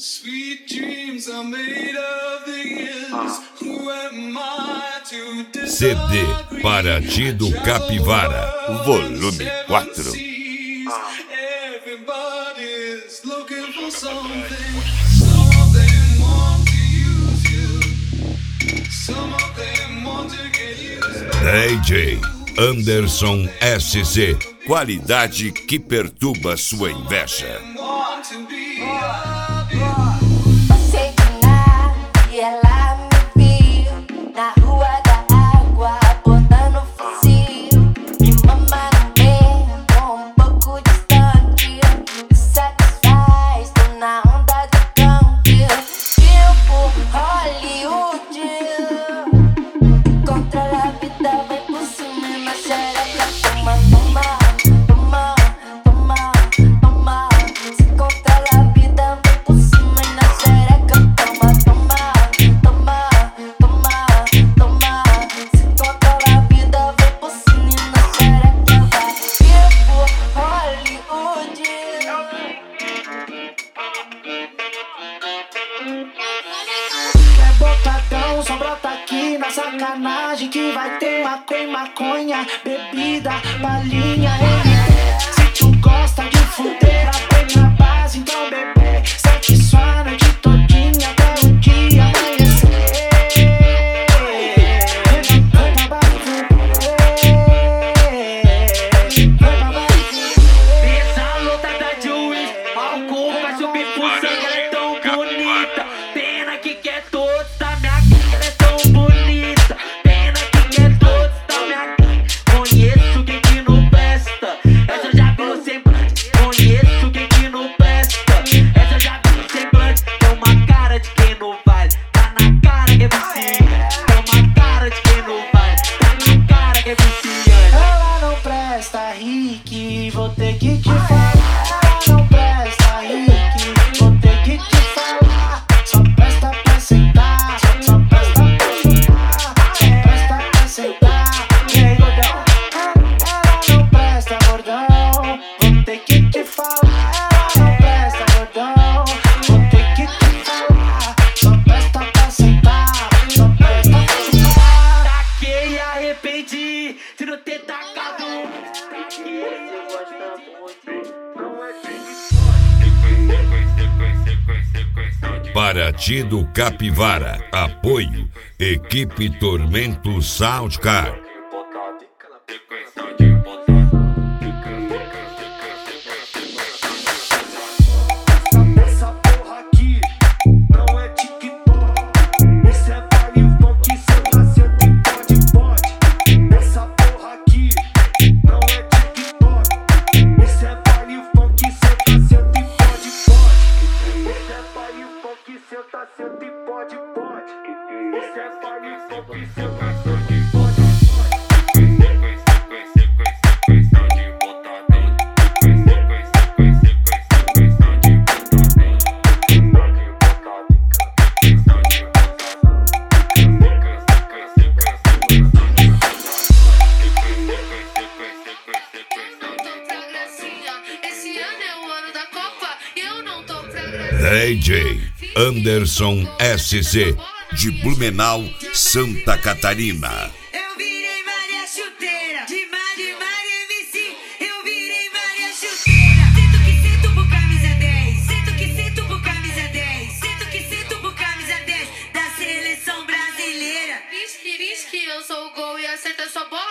Sweet dreams are made of these. Who am I to CD Paraty do Capivara, volume 4. Everybody's looking for something. Some of them want to use you. Some of them want to get used. DJ Anderson SC, qualidade que perturba sua inveja. Want to be Passei de nada e ela me viu na rua da água, botando fuzil. Me mama no meio, pouco distante. Me satisfaz, tô na onda do punk. Tipo Hollywood. Controla a vida, vai por cima na xereca. Toma, toma, toma, toma, toma. Se controla a vida, vai por cima na xereca. Toma, toma, toma, toma, toma. Se controla a vida, vai por cima na xereca. Vai tipo Hollywood. É botadão, só brota aqui na sacanagem que vai ter maconha, bebida, balinha, se tu gosta de fuder, aprende na base, então bebê, satisfaz a noite todinha até o dia amanhecer. Vai pra baixo, essa lotada de uísque, álcool vai subir pro sangue, ela é tão bonita. Pena que quer todos da minha gangue, ela é tão bonita. Pena que quer todos da minha gangue. Conheço quem que não presta, essa eu já vi no semblante. Conheço quem que não presta, essa eu já vi no semblante. Tem uma cara de quem não vale, tá na cara que é viciante. Tem uma cara de quem não vale, tá na cara que é viciante. Ela não presta, Rick, vou ter que te falar. Ela não presta, Rick, vou ter que te falar. Só presta pra sentar, só presta pra chupar, só presta pra sentar. E aí, gordão? Ela não presta, gordão, vou ter que te falar. Ela não presta, gordão, vou ter que te falar. Só presta pra sentar, só presta pra chupar. Taquei e arrependi de não ter tacado. Paraty do Capivara, apoio, equipe Tormento Soundcar. Essa porra aqui não é TikTok. Isso é baile funk, senta, senta e pode. Essa porra aqui não é TikTok. Isso é baile funk, senta, senta e pode. Isso é baile funk, senta, senta e pode. Isso é baile funk, senta, senta e pode. Esse ano é o ano da Copa e eu não tô pra graça. DJ Anderson SC, de Blumenau, Santa Catarina. Eu virei Maria Chuteira, de Maria MC. Eu virei Maria Chuteira. Sinto que sinto por camisa 10. Sinto que sinto por camisa 10. Sinto que sinto por camisa 10 da seleção brasileira. Risque, eu sou o gol e acerta sua bola.